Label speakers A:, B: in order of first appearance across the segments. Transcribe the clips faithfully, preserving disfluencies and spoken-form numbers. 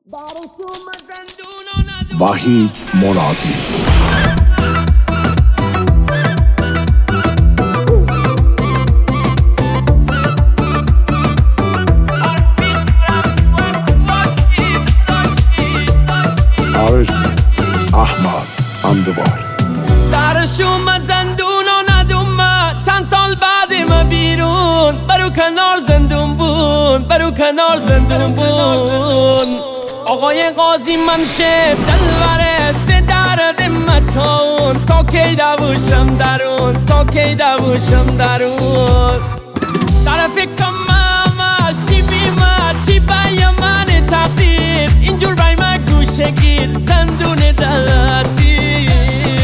A: وحید مرادی. احمد اندوار.
B: درشون زندون و ندوم چند سال بعد ما بیرون برو کنار زندون بون برو کنار زندون بون آقای قاضی من شب دلوره سه درد متاون تا کی دوشم درون تا کی دوشم درون طرف کم همش چی بیمه چی بایم من تقدیر اینجور بای من گوشه گیر زندون دلسیر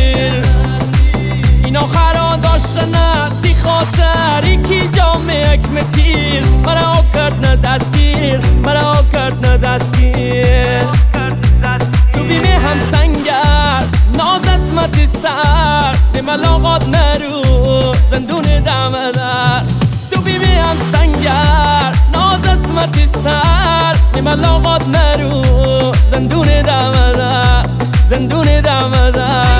B: این آخرا داشتنه تی خاطر یکی جامعه اکم تیر مرا کرد نه دستگیر مرا کرد نه دستگیر تو بیمه هم سنگر ناز اسمت سر به ملاقات نرو زندون دمدر تو بیمه هم سنگر ناز اسمت سر به ملاقات نرو زندون دمدر زندون دمدر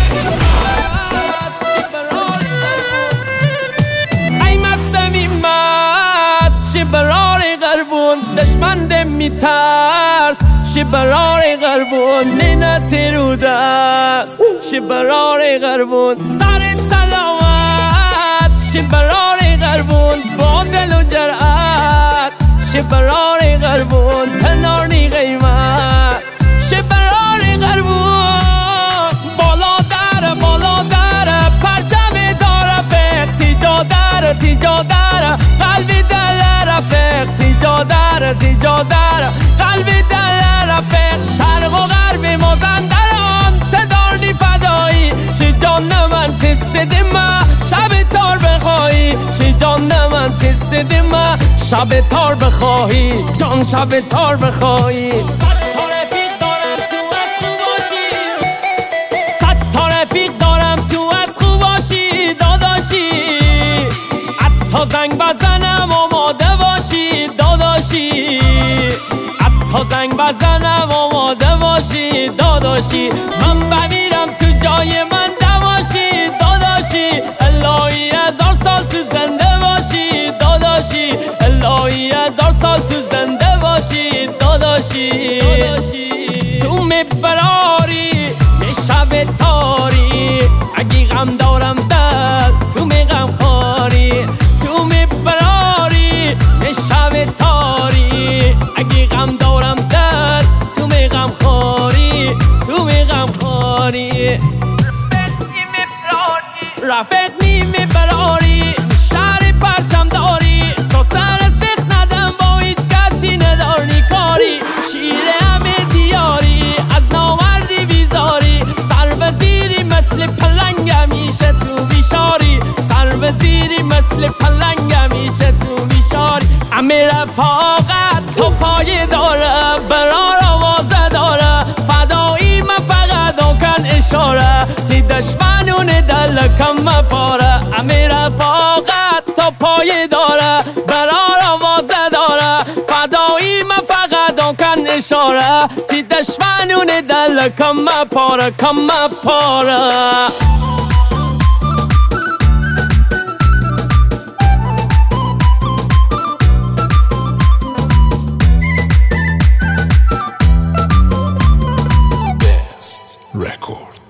B: شبرار غربون دشمن دم میترس شبرار غربون نینا تیرو دست شبرار غربون سر سلامت شبرار غربون با دل و جرأت شبرار غربون تنارنی قیمت شبرار غربون بالا در بالا در پرچم داره فقتی جا در تیجا در قلبی دل رفق تیجا در تیجا در قلبی دل رفق شرق و غرب مازندران تدارنی فدایی چی جان من تست دمه شب تار بخواهی چی جان من تست دمه شب تار بخواهی جان شب تار بخواهی صد تا رفیق دارم تو از خوباشی صد تا رفیق دارم تو از خوباشی داداشی حتی زنگ بزنم آماده باشی داداشی حتی زنگ بزنم آماده باشی داداشی من بمیرم تو جای من دواشی داداشی الهی هزار سال تو زنده باشی داداشی الهی هزار سال تو زنده باشی داداشی تو میبراری یه شب تاری اگه غم دارم دل تو می غم خاری تو میبراری یه شب تاری اگه غم دارم دل تو می غم خاری تو می غم خاری رفت نیمه براری شهر پرچم داری تو ترسخ ندم با هیچ کسی نداری کاری شیره همه دیاری از نامردی بیزاری سر و زیری مثل پلنگ همیشه تو بیشاری سر و زیری مثل پلنگ همیشه تو بیشاری همه رفاقت تو پایه داره برار آوازه داره فدایی من فقط آکن اشاره تی دشمنون دل کم پاره همه رفاقت تو پایه داره برار آوازه داره فدایی من فقط آکن اشاره تی دشمنون دل کم پاره کم پاره
A: Record.